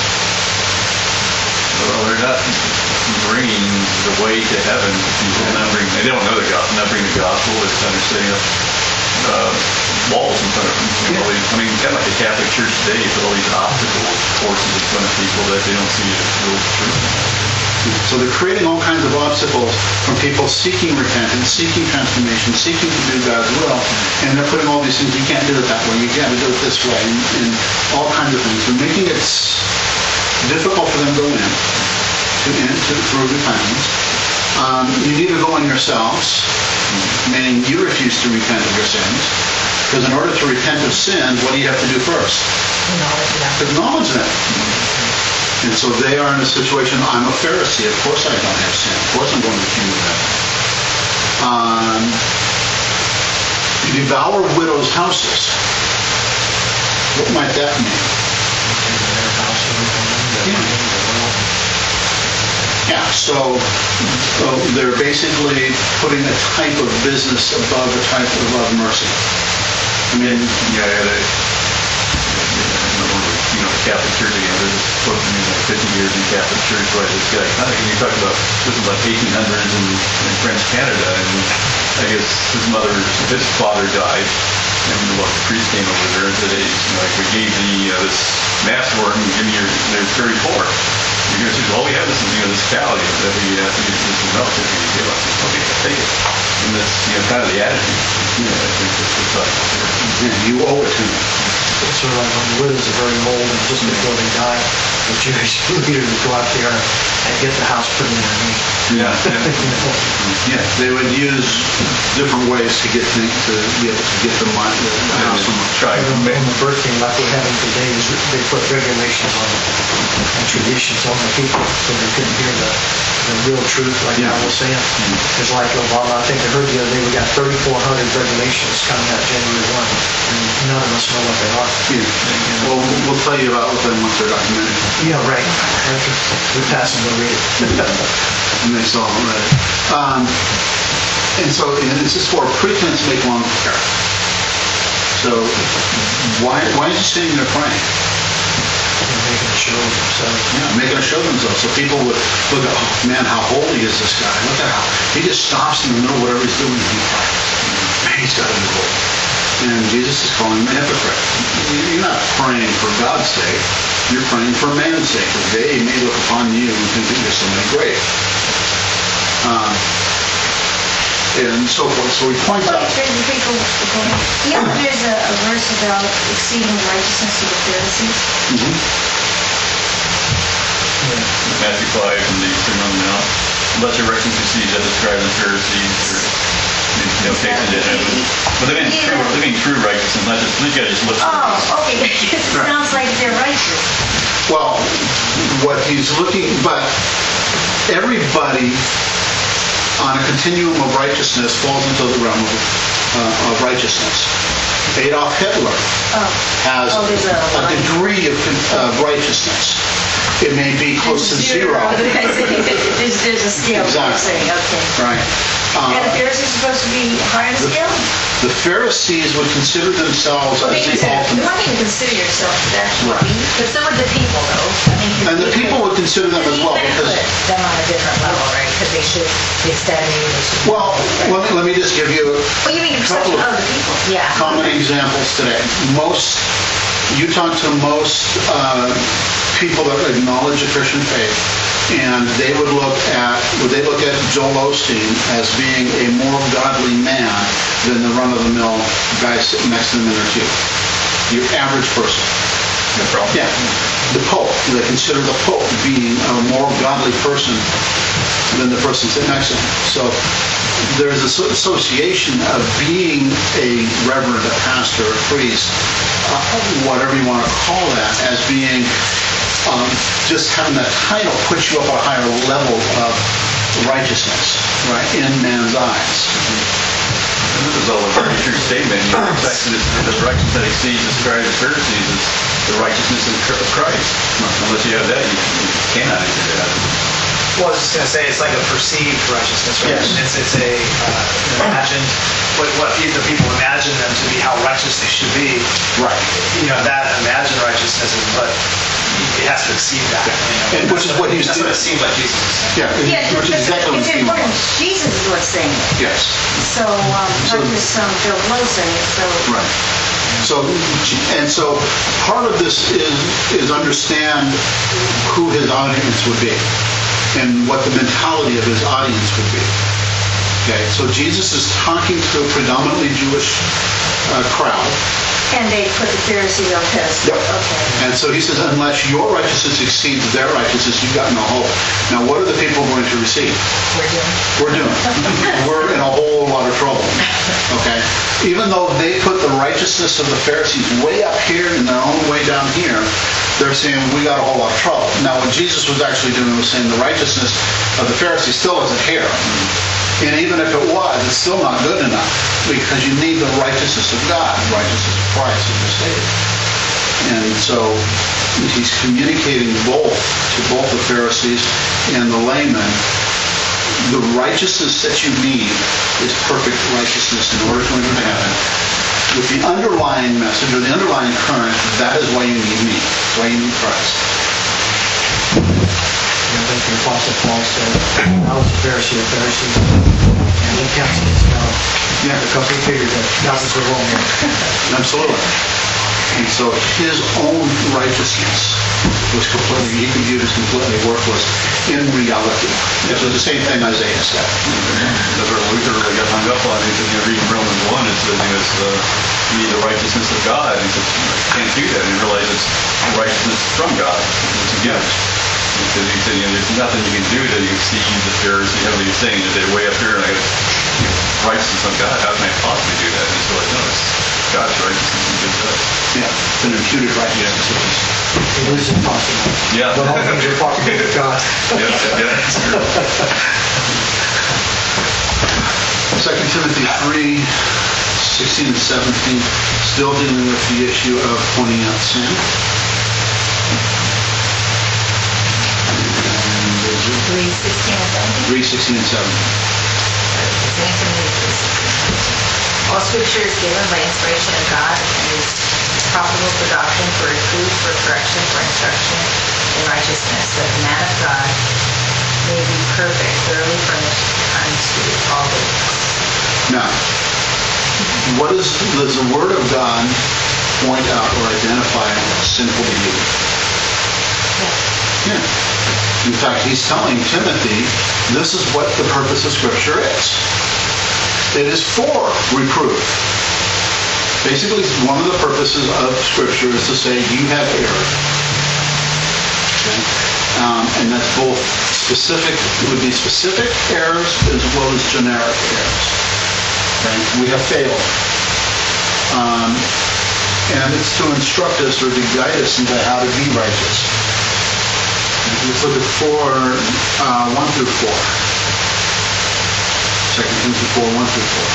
Well, they're not bringing the way to heaven to people. Not bringing, they don't know the gospel. Not bringing the gospel. They're kind of setting up uh, walls in front of them. Yeah. All these, I mean, kind of like the Catholic Church today, put all these obstacles, forces in front of people that they don't see as real truth. So they're creating all kinds of obstacles from people seeking repentance, seeking transformation, seeking to do God's will, and they're putting all these things. You can't do it that way. You can't do it this way, and, and all kinds of things. They're making it difficult for them to go in, to, in, to through repentance. Um, you need to go in yourselves, meaning you refuse to repent of your sins. Because in order to repent of sin, what do you have to do first? Acknowledge that. Acknowledge that. And so they are in a situation, I'm a Pharisee, of course I don't have sin. Of course I'm going to the kingdom of heaven. Um, you devour widows' houses. What might that mean? Yeah, so, so they're basically putting a type of business above a type above mercy. I mean, Yeah, they, you know, the Catholic Church again. There's this book, I mean, like fifty years in Catholic Church by this guy. I think you talk about, this is like eighteen hundreds in, in French Canada, and I guess his mother, his father died, and well, the priest came over there and said, hey, you know, like, we gave the, uh, this mass for him, give me your, they're very poor. You know, says, all we have is, you know, this cow you know, that we have to use this milk that we give us. Okay, take it. And that's, you know, kind of the attitude. You know, I think that's what's up here. Yeah, you owe it to me. It's sort of like when the widows are very old and just before they die, the Jewish leaders would go out there and get the house put in their name. Yeah, yeah. Yeah, they would use different ways to get things, to be able to get the money, the house from Try to When make, the birth came like we're having today, is they put regulations on it and traditions on the people so they couldn't hear the, the real truth, like I was saying. It's like Obama, I think I heard the other day, we got thirty-four hundred regulations coming out January first, and none of us know what they are. Yeah. Well, we'll tell you about them once they're documented. Yeah, right. We pass them to read it. And they saw them read it. Um, and so, and this is for pretense make long prayer. So, why why is he sitting there praying? They're making a show of themselves. Yeah, making a show of themselves. So people would look at, oh man, how holy is this guy? Look at how he just stops in the middle of whatever he's doing and he prays. Man, he's got to be holy. And Jesus is calling him a hypocrite. You're not praying for God's sake. You're praying for man's sake, that they may look upon you and think that you're somebody great. Um, and so forth. So he points Well, out. there's a big, you know, there's a, a verse about exceeding righteousness of the Pharisees. Mhm. Matthew five and the Sermon on the Mount. Let your righteousness exceed that described in Pharisees or you know, tasted it. But they mean true, they mean true righteousness, not just these guys just look. Oh, okay. It sounds like they're righteous. Well, what he's looking, but everybody on a continuum of righteousness falls into the realm of, uh, of righteousness. Adolf Hitler Oh. has Oh, there's a a line. degree of uh, righteousness. It may be close to zero. There's, there's a scale, you're Exactly. saying, okay. Right. And the Uh, Pharisees are supposed to be higher in the scale? the Pharisees would consider themselves Well, they as the consider, ultimate. one thing to consider yourself, that's what we, But so would the people, though. I mean, 'cause And the people would consider them as well You because, could put them on a different level, right? Because they should be studying. They should be- well, let me, let me just give you well, you mean the Couple perception of- of the people? Yeah. common examples today. Most, you talk to most uh, people that acknowledge the Christian faith, and they would look at, would they look at Joel Osteen as being a more godly man than the run-of-the-mill guy sitting next to them in their pew? Your average person. No problem. Yeah. The Pope, they consider the Pope being a more godly person than the person sitting next to him. So there's this association of being a reverend, a pastor, a priest, uh, whatever you want to call that, as being um, just having that title puts you up at a higher level of righteousness, right, in man's eyes. And this is all a very true statement. You know, the fact that it's the righteousness that exceeds the scribes and Pharisees is the righteousness of Christ. Unless you have that, you, you cannot enter that. Well, I was just going to say, it's like a perceived righteousness, right? Yes. It's, it's a uh, imagined, what, what the people imagine them to be, how righteous they should be. Right. You know, that imagined righteousness is what, it has to exceed that. You know? And which is what he's That's what doing. it seems like Jesus is saying. Yeah, Yeah, which is it's, exactly what it's he's important. doing. Jesus is what's saying it. Yes. So, um, So- not just some Bill Blow saying it, so. Right. So, and so part of this is, is understand who his audience would be and what the mentality of his audience would be. Okay, so Jesus is talking to a predominantly Jewish uh, crowd. And they put the Pharisees on pedestal. Yep. Okay. And so he says, unless your righteousness exceeds their righteousness, you've got no hope. Now, what are the people going to receive? We're doing. We're doing. We're in a whole lot of trouble. Okay? Even though they put the righteousness of the Pharisees way up here and their own way down here, they're saying we got a whole lot of trouble. Now, what Jesus was actually doing was saying the righteousness of the Pharisees still isn't here. And even if it was, it's still not good enough because you need the righteousness of God, the righteousness of Christ as your Savior. And so he's communicating both to both the Pharisees and the laymen. The righteousness that you need is perfect righteousness in order to enter heaven. with the underlying message or the underlying current, that is why you need me. That's why you need Christ. I think the Apostle Paul said, I was a Pharisee of Pharisees, and he counts it as God. Yeah. Because he figured that God was the wrong man. Absolutely. And so his own righteousness was completely, he viewed as completely worthless in reality. This was the same thing Isaiah said. That's where Luther really got hung up on. He said, you know, reading Romans one, it says, you know, it's the, you need the righteousness of God. And he says, you can't do that. And he realized it's righteousness from God. It's a gift. He said, he said, you know, there's nothing you can do to exceed the Pharisee, heavenly saying that they're way up here and I got righteousness of God. How can I possibly do that? And he's like, no, it's God's righteousness and good stuff. Yeah, it's an imputed righteousness. It is impossible. Yeah. But all things are possible with God. Yeah, yeah, that's true. Second Timothy three, sixteen and seventeen, still dealing with the issue of pointing out sin. three sixteen and seventeen. three, sixteen, and seventeen. All scripture is given by inspiration of God and is profitable for doctrine, for reproof, for correction, for instruction in righteousness, so that the man of God may be perfect, thoroughly furnished unto all goodness. Now, what is, does the Word of God point out or identify sinful behavior? Yeah. In fact, he's telling Timothy, this is what the purpose of Scripture is. It is for reproof. Basically, one of the purposes of Scripture is to say, you have erred. Okay? Um, and that's both specific, it would be specific errors as well as generic errors. Okay? We have failed. Um, and it's to instruct us or to guide us into how to be righteous. Let's look at four, uh, one through four. Second Timothy four, one through four.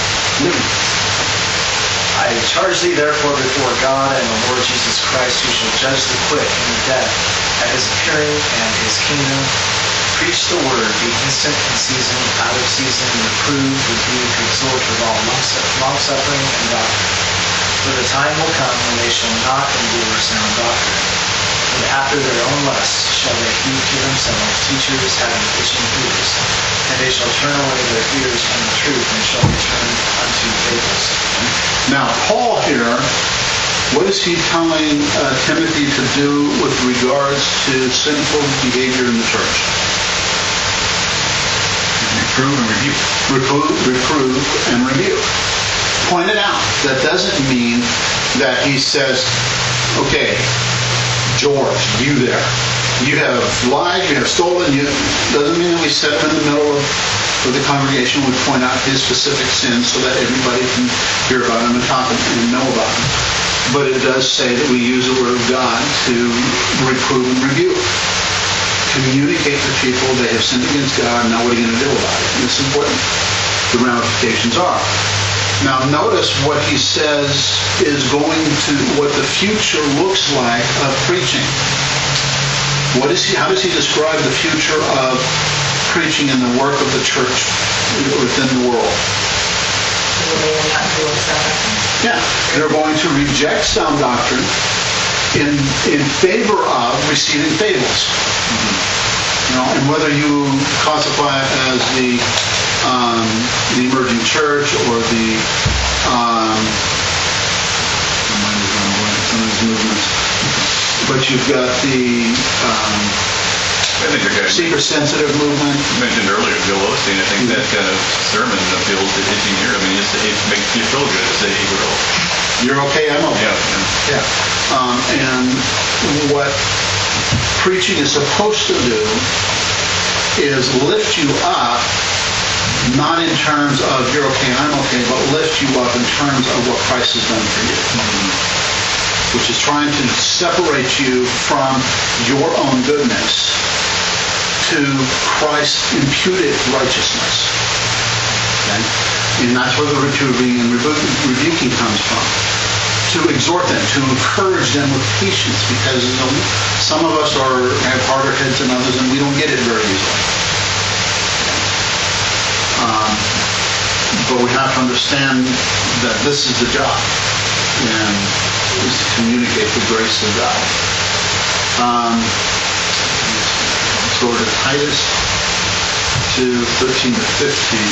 I charge thee therefore before God and the Lord Jesus Christ, who shall judge the quick and the dead at his appearing and his kingdom. Preach the word, be instant in season, out of season, reprove, rebuke, exhort with all long-suffering and doctrine. For the time will come when they shall not endure sound doctrine. And after their own lusts shall they heap to themselves teachers having itching ears. And they shall turn away their ears from the truth and shall return unto fables. Now, Paul here, what is he telling uh, Timothy to do with regards to sinful behavior in the church? Reprove and rebuke. Reprove, reprove and rebuke. Point it out. That doesn't mean that he says, okay, George, you there. You have lied, you have stolen. You doesn't mean that we set him in the middle of, of the congregation. We point out his specific sins so that everybody can hear about him and talk and know about him. But it does say that we use the word of God to reprove and rebuke. Communicate to people they have sinned against God, and now what are you going to do about it? And it's important. The ramifications are. Now notice what he says is going to, what the future looks like of preaching. What is he, how does he describe the future of preaching in the work of the church within the world? Yeah, they're going to reject sound doctrine in in favor of receiving fables. You know, and whether you classify it as the um, the emerging church or the um, some of these movements, but you've got the um, I think the guy seeker-sensitive movement. You mentioned earlier, Joel Osteen. I think that kind of sermon appeals to itching ear. I mean, it's, it makes you feel good to say, hey, we're all. You're okay, I'm okay. Yeah. Yeah. Um, and what preaching is supposed to do is lift you up, not in terms of you're okay, I'm okay, but lift you up in terms of what Christ has done for you. Mm-hmm. Which is trying to separate you from your own goodness to Christ's imputed righteousness. Okay? And that's where the reproving and rebuking comes from. To exhort them, to encourage them with patience, because you know, some of us are have harder heads than others, and we don't get it very easily. Um, but we have to understand that this is the job, and is to communicate the grace of God. Um, let's go to Titus two, thirteen to fifteen.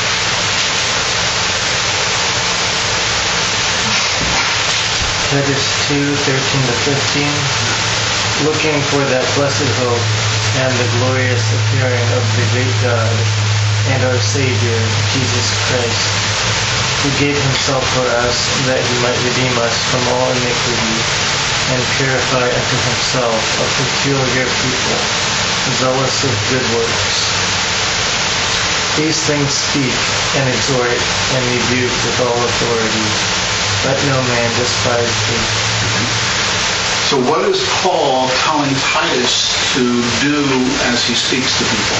Titus two, thirteen to fifteen. Looking for that blessed hope and the glorious appearing of the great God and our Savior, Jesus Christ, who gave himself for us that he might redeem us from all iniquity and purify unto himself a peculiar people, zealous of good works. These things speak and exhort and rebuke with all authority. Let no man despise thee. So what is Paul telling Titus to do as he speaks to people?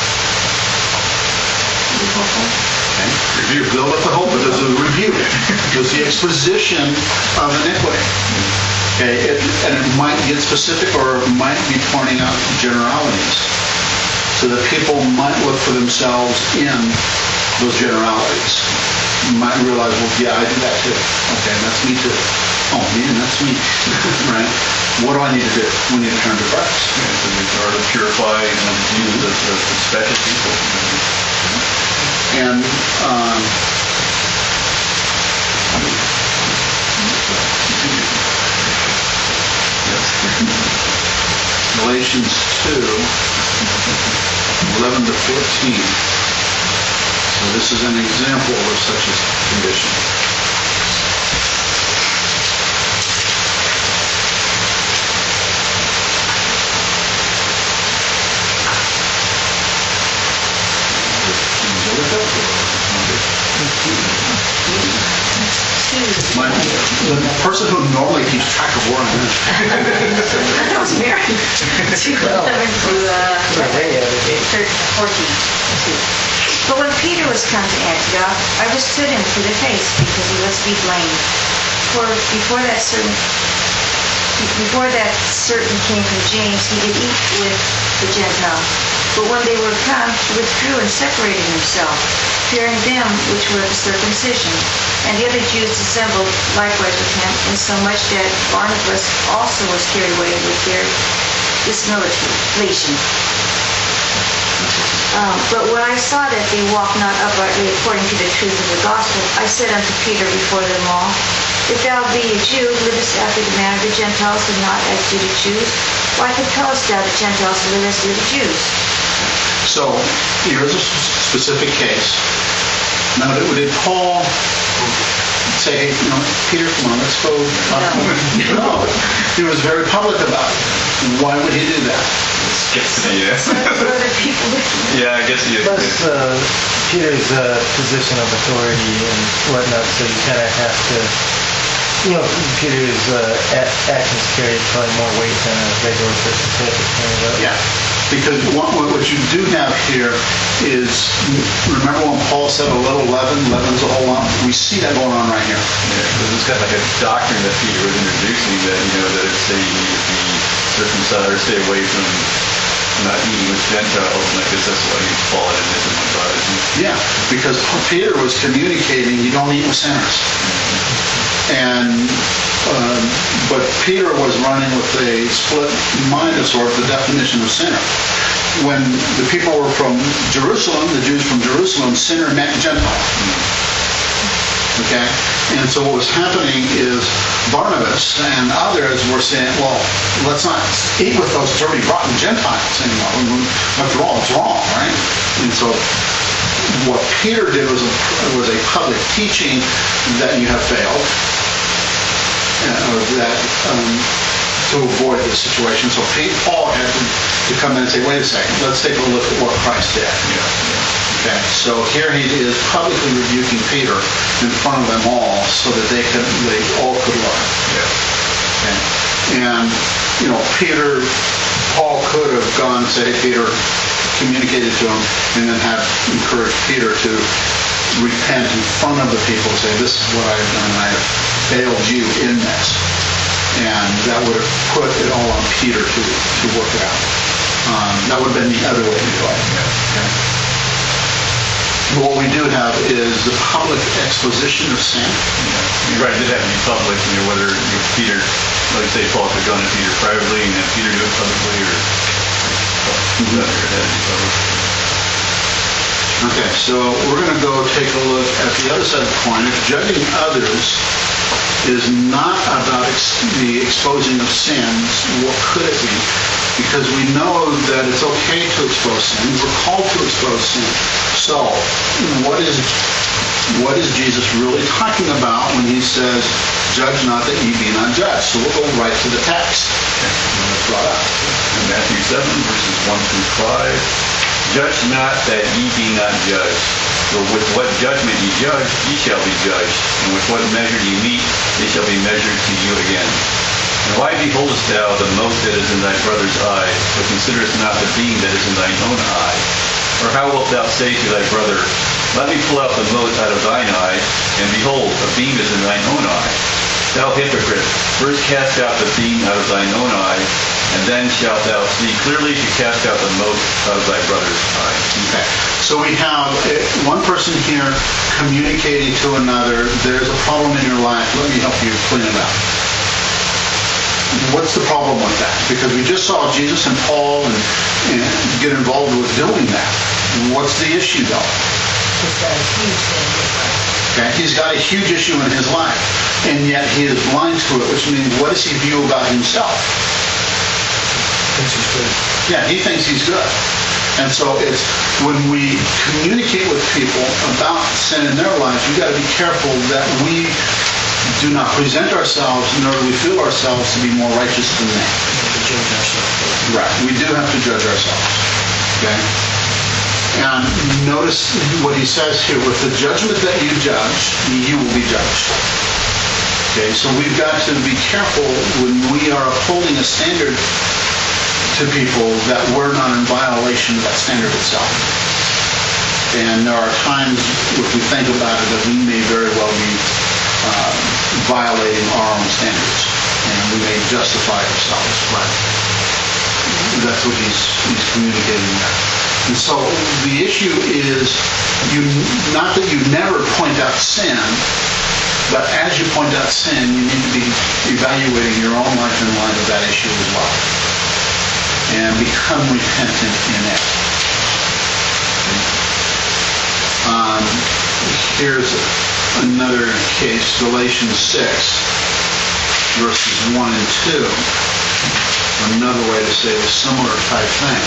Okay. Review. Build up the hope, but there's a review. There's the exposition of iniquity. Okay, it, and it might get specific or it might be pointing out generalities so that people might look for themselves in those generalities. You might realize, well, yeah, I do that too. Okay, that's me too. Oh, man, that's me. Right? What do I need to do? We need to turn to Christ. Yeah, so we are to purify and use the, the, the special people. And um, Galatians two, eleven to fourteen. So this is an example of such a condition. My, the person who normally keeps track of where I'm at. That was Mary. two eleven through uh, fourteen. But when Peter was come to Antioch, I withstood him to the face, because he was to be blamed. For before that certain before that certain came from James, he did eat with the Gentiles. But when they were come, he withdrew and separated himself, fearing them which were of the circumcision. And the other Jews dissembled likewise with him, insomuch that Barnabas also was carried away with their dissimulation. Um, but when I saw that they walked not uprightly according to the truth of the gospel, I said unto Peter before them all, If thou be a Jew, livest after the manner of the Gentiles, and not as do the Jews, why compellest thou the Gentiles to live as do the Jews? So here's a specific case. Now, did Paul say, hey, you know, Peter, come on, let's go? No. No. He was very public about it. Why would he do that? Yeah. Yeah, I guess he is. Plus, uh, Peter's uh, position of authority and whatnot, so you kind of have to, you know, Peter's uh, a- actions carry probably more weight than a regular person could. Yeah. Because what, what you do have here is, remember when Paul said a little leaven, leaven's a whole lump? We see that going on right here. Yeah, because it's kind of like a doctrine that Peter was introducing that, you know, that it's saying you need to be circumcised or stay away from not eating with Gentiles, and I guess that's why he's fallen in this one. Yeah, because Peter was communicating you don't eat with sinners. And um, but Peter was running with a split mind of sort, the definition of sinner. When the people were from Jerusalem, the Jews from Jerusalem, sinner meant Gentile. Okay? And so what was happening is Barnabas and others were saying, well, let's not eat with those dirty, rotten Gentiles anymore. After all, it's wrong, right? And so what Peter did was a, was a public teaching that you have failed, uh, that um, to avoid this situation. So Paul had to, to come in and say, wait a second, let's take a look at what Christ did. Okay, so here he is publicly rebuking Peter in front of them all so that they could, they all could learn. Okay. And, you know, Peter, Paul could have gone and said, hey, Peter, communicated to him, and then have encouraged Peter to repent in front of the people and say, this is what I've done, and I have failed you in this. And that would have put it all on Peter to, to work it out. Um, that would have been the other way to go. Okay. But what we do have is the public exposition of sin. You're right, it did have to be public, you know, whether you know, Peter, like say Paul could have gone to Peter privately and then Peter do it publicly, or well, it had to be public. Okay, so we're going to go take a look at the other side of the coin. If judging others is not about ex- the exposing of sins, what could it be? Because we know that it's okay to expose sin. We're called to expose sin. So, what is what is Jesus really talking about when he says, "Judge not that ye be not judged"? So we'll go right to the text. That's brought up. In Matthew seven, verses one through five, "Judge not that ye be not judged. For with what judgment ye judge, ye shall be judged. And with what measure ye meet, it shall be measured to you again. And why beholdest thou the mote that is in thy brother's eye, but considerest not the beam that is in thine own eye? Or how wilt thou say to thy brother, Let me pull out the mote out of thine eye, and behold, a beam is in thine own eye? Thou hypocrite, first cast out the beam out of thine own eye, and then shalt thou see clearly to cast out the mote out of thy brother's eye." Okay. So we have uh, one person here communicating to another, there's a problem in your life, let me help you clean it up. What's the problem with that? Because we just saw Jesus and Paul and, and get involved with doing that. What's the issue though? He's got a huge thing in his life. Okay, he's got a huge issue in his life, and yet he is blind to it, which means what does he view about himself? Thinks he's good. Yeah, he thinks he's good. And so it's when we communicate with people about sin in their lives, we've got to be careful that we do not present ourselves, nor do we feel ourselves to be more righteous than they. To judge ourselves. Right. We do have to judge ourselves. Okay? And notice what he says here. With the judgment that you judge, you will be judged. Okay? So we've got to be careful when we are upholding a standard to people that we're not in violation of that standard itself. And there are times, if we think about it, that we may very well be uh, violating our own standards. And we may justify ourselves. Right. That's what he's, he's communicating there. And so the issue is you not that you never point out sin, but as you point out sin, you need to be evaluating your own life in light of that issue as well. And become repentant in it. Um, here's another case, Galatians six, verses one and two. Another way to say a similar type thing.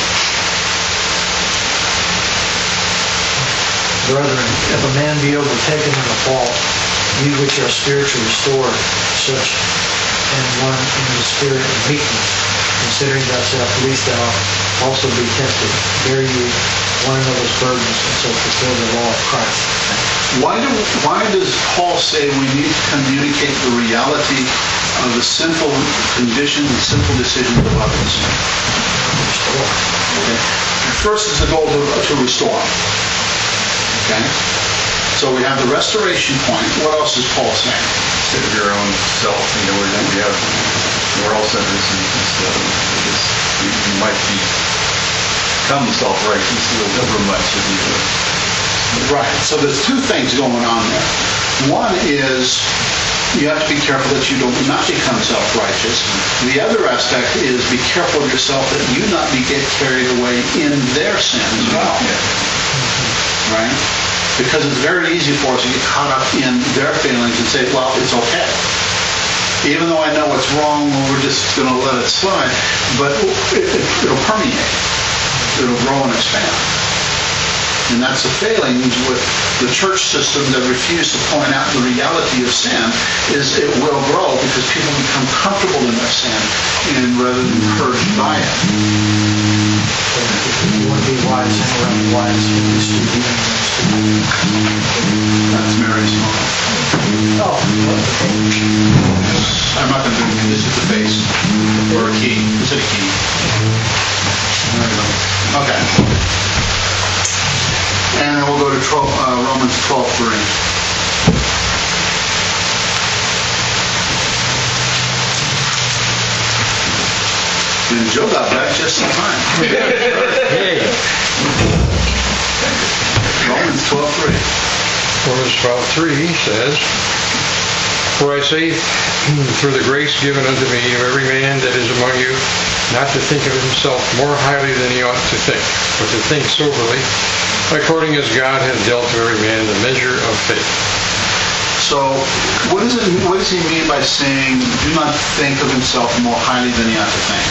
Brethren, if a man be overtaken in a fault, ye which are spiritually restored, such an one in the spirit of meekness, considering thyself, lest thou also be tempted, bear ye one another's burdens, and so fulfill the law of Christ. Why do why does Paul say we need to communicate the reality of the sinful conditions and sinful decisions of others? Restore. Okay. First is the goal to, to restore. Okay? So we have the restoration point. What else is Paul saying? Instead of your own self, you know, we're, we have, we're all sinners, and so it's, you, you might be, become self-righteous a little over much if you do. Right. So there's two things going on there. One is you have to be careful that you don't not become self-righteous. The other aspect is be careful of yourself that you not be get carried away in their sin as well. Right? Because it's very easy for us to get caught up in their feelings and say, well, it's okay. Even though I know it's wrong, we're just going to let it slide. But it, it, it'll permeate. It'll grow and expand. And that's the failings with the church system that refuse to point out the reality of sin, is it will grow because people become comfortable in their sin and rather than purged by it. If you want to be wise, hang around the wise. If you should be That's Mary's mom. Oh, I'm not going to do it. This is the base. Or a key. Is it a key? Okay. And then we'll go to twelve, uh, Romans twelve three. And Joe got back just in time. Hey. Romans twelve three. Romans twelve three says, For I say, through the grace given unto me, of every man that is among you, not to think of himself more highly than he ought to think, but to think soberly, according as God hath dealt to every man the measure of faith. So, what does it? What does he mean by saying, "Do not think of himself more highly than he ought to think"?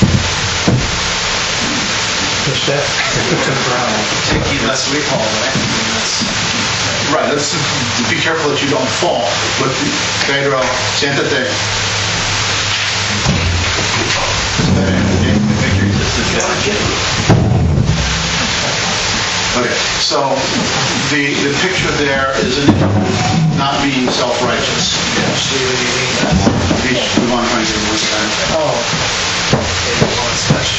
What's that? Take heed lest we fall, right? I mean, that's- Right. Let's be careful that you don't fall. But Pedro, siéntate. Okay. So the the picture there is not being self-righteous. See what you mean? We we want to try and do one time. Oh. Okay, well, it's touch.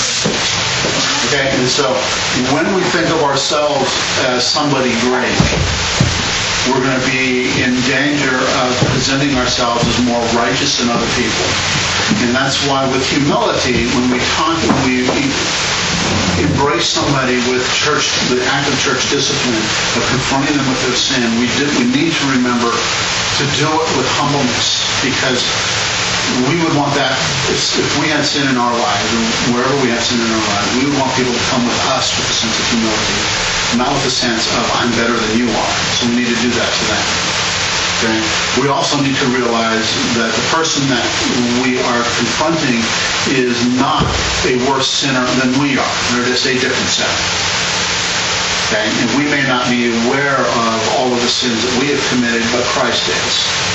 Okay, and so when we think of ourselves as somebody great, we're going to be in danger of presenting ourselves as more righteous than other people. And that's why with humility, when we talk, when we embrace somebody with church, the active church discipline of confronting them with their sin, we, do, we need to remember to do it with humbleness, because we would want that, if we had sin in our lives, or wherever we have sin in our lives, we would want people to come with us with a sense of humility, not with a sense of, I'm better than you are. So we need to do that to them. Okay? We also need to realize that the person that we are confronting is not a worse sinner than we are. They're just a different sinner. Okay? And we may not be aware of all of the sins that we have committed, but Christ is.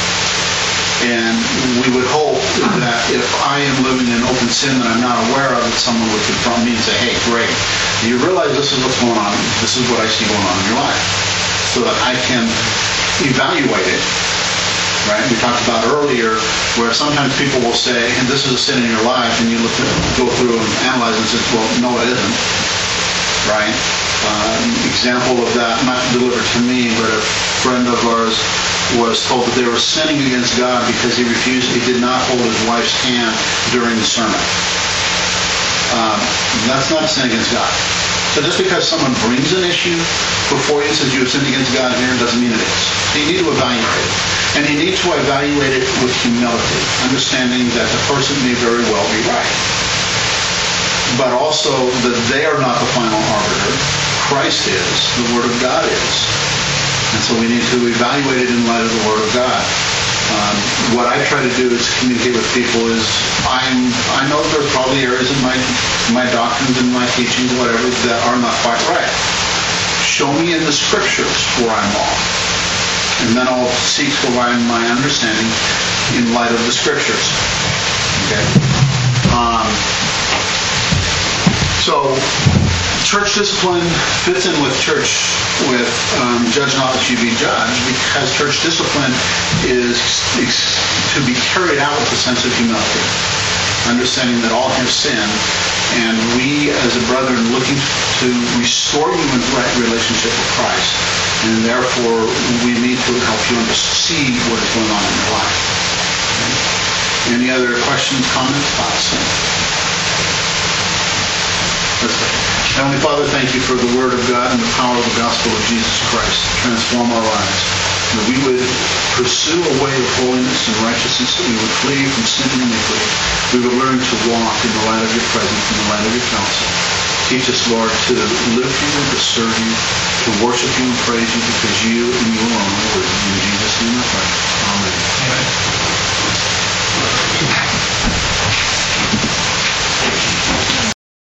And we would hope that if I am living in open sin that I'm not aware of, that someone would confront me and say, hey, great, you realize this is what's going on, this is what I see going on in your life, so that I can evaluate it, right? We talked about earlier where sometimes people will say, and this is a sin in your life, and you look at, go through and analyze it and say, well, no, it isn't, right? Uh, example of that, not delivered to me, but a friend of ours was told that they were sinning against God because he refused, he did not hold his wife's hand during the sermon. Um, that's not sin against God. So just because someone brings an issue before you and says you have sinned against God here, doesn't mean it is. So you need to evaluate it. And you need to evaluate it with humility, understanding that the person may very well be right. But also that they are not the final arbiter. Christ is, the Word of God is. And so we need to evaluate it in light of the Word of God. Um, what I try to do is communicate with people is I'm, I know there are probably areas in my, my doctrines and my teachings, whatever, that are not quite right. Show me in the Scriptures where I'm wrong. And then I'll seek to align my understanding in light of the Scriptures. Okay? Um, so, church discipline fits in with church, with um, judge not that you be judged, because church discipline is, is to be carried out with a sense of humility, understanding that all have sinned, and we as a brethren looking to restore you in right relationship with Christ, and therefore we need to help you see what is going on in your life. Okay? Any other questions, comments, thoughts? Let's pray. Heavenly Father, thank you for the Word of God and the power of the gospel of Jesus Christ to transform our lives. That we would pursue a way of holiness and righteousness, that we would flee from sin and iniquity. We would learn to walk in the light of your presence, in the light of your counsel. Teach us, Lord, to live for you, to serve you, to worship you and praise you, because you and you